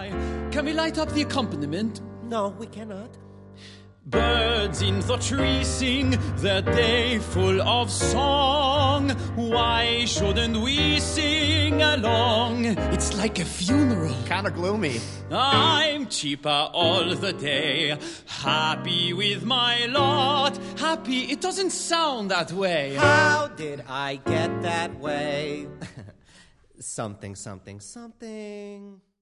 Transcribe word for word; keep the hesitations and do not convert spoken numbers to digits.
sky. Can we light up the accompaniment? No, we cannot. Birds in the trees sing their day full of song. Why shouldn't we sing along? It's like a funeral. Kinda gloomy. I'm cheaper all the day, happy with my lot. Happy, it doesn't sound that way. How did I get that way? Something, something, something.